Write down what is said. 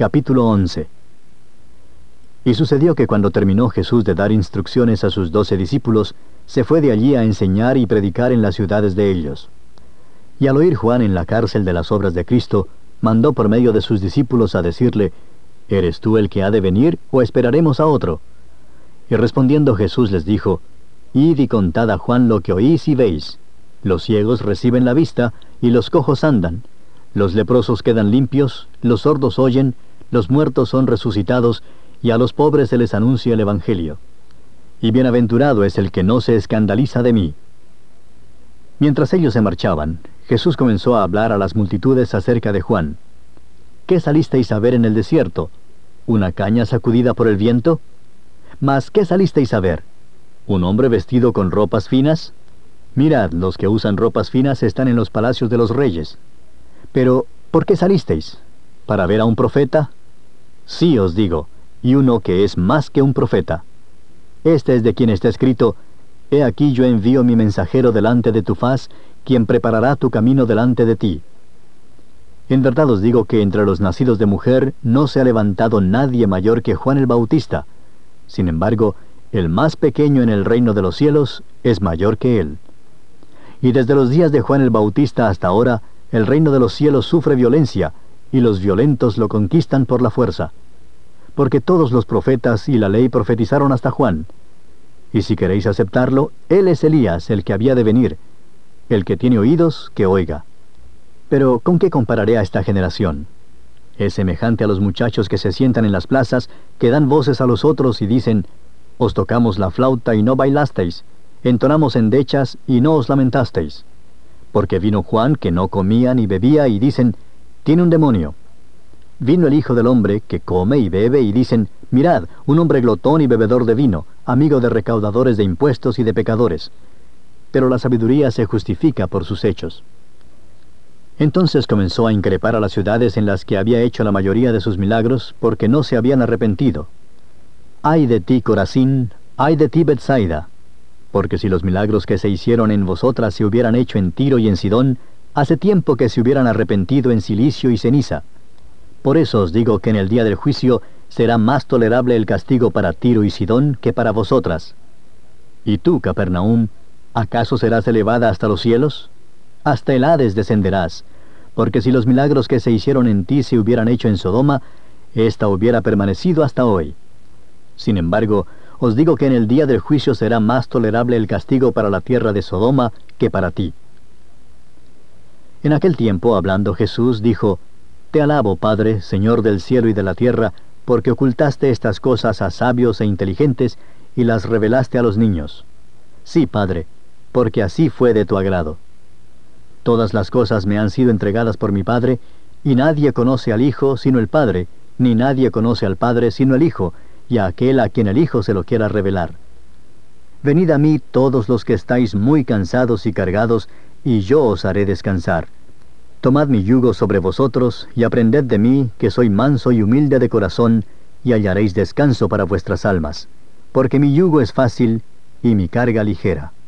Capítulo 11. Y sucedió que cuando terminó Jesús de dar instrucciones a sus 12 discípulos, se fue de allí a enseñar y predicar en las ciudades de ellos. Y al oír Juan en la cárcel de las obras de Cristo, mandó por medio de sus discípulos a decirle: ¿Eres tú el que ha de venir, o esperaremos a otro? Y respondiendo Jesús les dijo: Id y contad a Juan lo que oís y veis. Los ciegos reciben la vista, y los cojos andan. Los leprosos quedan limpios, los sordos oyen, los muertos son resucitados, y a los pobres se les anuncia el Evangelio. Y bienaventurado es el que no se escandaliza de mí. Mientras ellos se marchaban, Jesús comenzó a hablar a las multitudes acerca de Juan. ¿Qué salisteis a ver en el desierto? ¿Una caña sacudida por el viento? Mas, ¿qué salisteis a ver? ¿Un hombre vestido con ropas finas? Mirad, los que usan ropas finas están en los palacios de los reyes. Pero, ¿por qué salisteis? ¿Para ver a un profeta? Sí os digo, y uno que es más que un profeta. Este es de quien está escrito: He aquí yo envío mi mensajero delante de tu faz, quien preparará tu camino delante de ti. En verdad os digo que entre los nacidos de mujer no se ha levantado nadie mayor que Juan el Bautista. Sin embargo, el más pequeño en el reino de los cielos es mayor que él. Y desde los días de Juan el Bautista hasta ahora, el reino de los cielos sufre violencia, y los violentos lo conquistan por la fuerza. Porque todos los profetas y la ley profetizaron hasta Juan. Y si queréis aceptarlo, él es Elías, el que había de venir. El que tiene oídos, que oiga. Pero, ¿con qué compararé a esta generación? Es semejante a los muchachos que se sientan en las plazas, que dan voces a los otros y dicen: Os tocamos la flauta y no bailasteis, entonamos endechas y no os lamentasteis. Porque vino Juan, que no comía ni bebía, y dicen: Tiene un demonio. Vino el Hijo del Hombre, que come y bebe, y dicen: Mirad, un hombre glotón y bebedor de vino, amigo de recaudadores de impuestos y de pecadores. Pero la sabiduría se justifica por sus hechos. Entonces comenzó a increpar a las ciudades en las que había hecho la mayoría de sus milagros, porque no se habían arrepentido. ¡Ay de ti, Corazín! ¡Ay de ti, Betsaida! Porque si los milagros que se hicieron en vosotras se hubieran hecho en Tiro y en Sidón, hace tiempo que se hubieran arrepentido en cilicio y ceniza. Por eso os digo que en el día del juicio será más tolerable el castigo para Tiro y Sidón que para vosotras. ¿Y tú, Capernaum, acaso serás elevada hasta los cielos? Hasta el Hades descenderás, porque si los milagros que se hicieron en ti se hubieran hecho en Sodoma, ésta hubiera permanecido hasta hoy. Sin embargo, os digo que en el día del juicio será más tolerable el castigo para la tierra de Sodoma que para ti. En aquel tiempo, hablando Jesús, dijo: Te alabo, Padre, Señor del cielo y de la tierra, porque ocultaste estas cosas a sabios e inteligentes y las revelaste a los niños. Sí, Padre, porque así fue de tu agrado. Todas las cosas me han sido entregadas por mi Padre, y nadie conoce al Hijo sino el Padre, ni nadie conoce al Padre sino el Hijo, y a aquel a quien el Hijo se lo quiera revelar. Venid a mí todos los que estáis muy cansados y cargados, y yo os haré descansar. Tomad mi yugo sobre vosotros, y aprended de mí, que soy manso y humilde de corazón, y hallaréis descanso para vuestras almas, porque mi yugo es fácil, y mi carga ligera.